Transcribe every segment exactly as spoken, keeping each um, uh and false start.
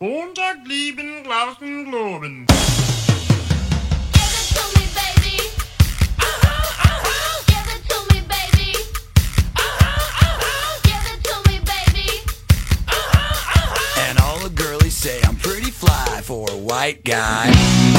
Montag lieben, glauben, globen. And all the girlies say I'm pretty fly for a white guy.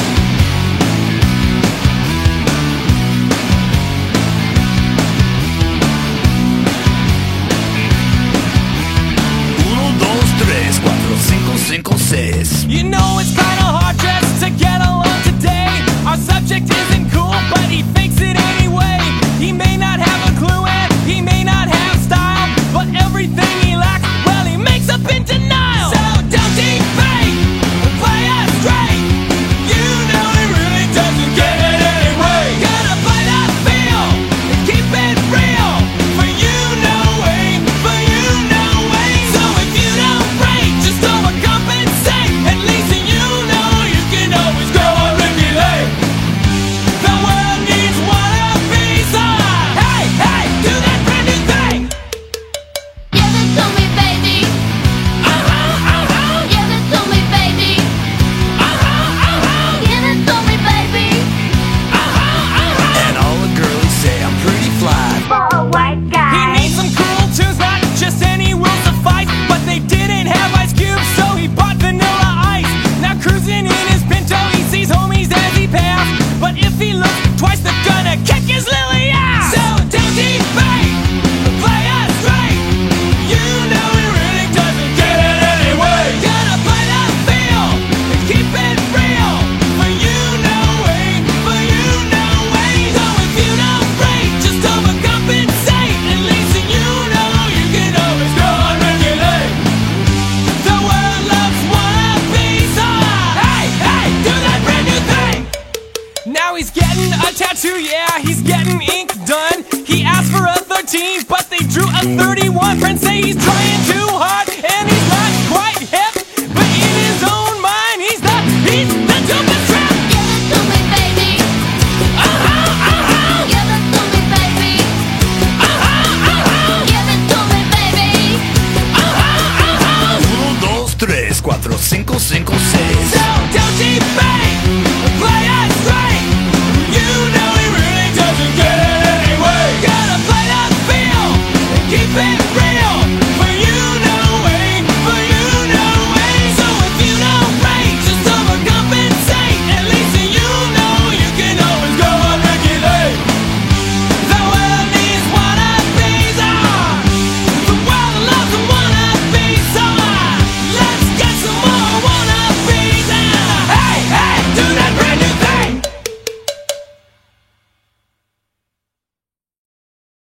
Uno, dos, tres, cuatro, cinco, cinco, seis. You know it's kinda hard just to get along today. Our subject isn't cool, but he fakes it anyway. He may not have a clue and he may not have style, but everything he lacks, well, he makes up in denial. So don't defame, play us straight. You know he really doesn't get it anyway. Gotta play that feel and keep it real. For you, no way, for you, no way. So if you don't break, just overcompensate. At least you know you can always go on Ricky Lake. The world needs one of these. Hey, hey, do that brand new thing. Give it to me, baby. Uh-huh, uh-huh, Give it to me, baby. uh-huh, uh-huh, Give it to me, baby. uh-huh, uh-huh. And all the girlies say I'm pretty fly. For a white He guy. needs some cool tunes, not just any will suffice. But they didn't have Ice Cube, so he bought Vanilla Ice. Now cruising in his Pinto, he sees homies as he passed. But if he looks twice, they're gonna kick his lily ass. So don't debate, play us straight. You know he really doesn't get it anyway. Gotta play that feel and keep it real. For you, no way, for you, no way. So if you don't break, just overcompensate. At least you know you can always go on regulate. The world loves one of these. Hey, hey, do that brand new thing. Now he's getting a tattoo, yeah, he's getting ink done. He asked for a thirteen, but they drew a thirty-one. Friends say he's trying too hard, and he's not quite hip. But in his own mind, he's the, he's the dopest trap. Give it to me, baby. Uh-huh, uh-huh, Give it to me, baby. uh-huh, uh-huh, Give it to me, baby. uh-huh, uh-huh. Uno, dos, tres, cuatro, cinco, cinco, seis. So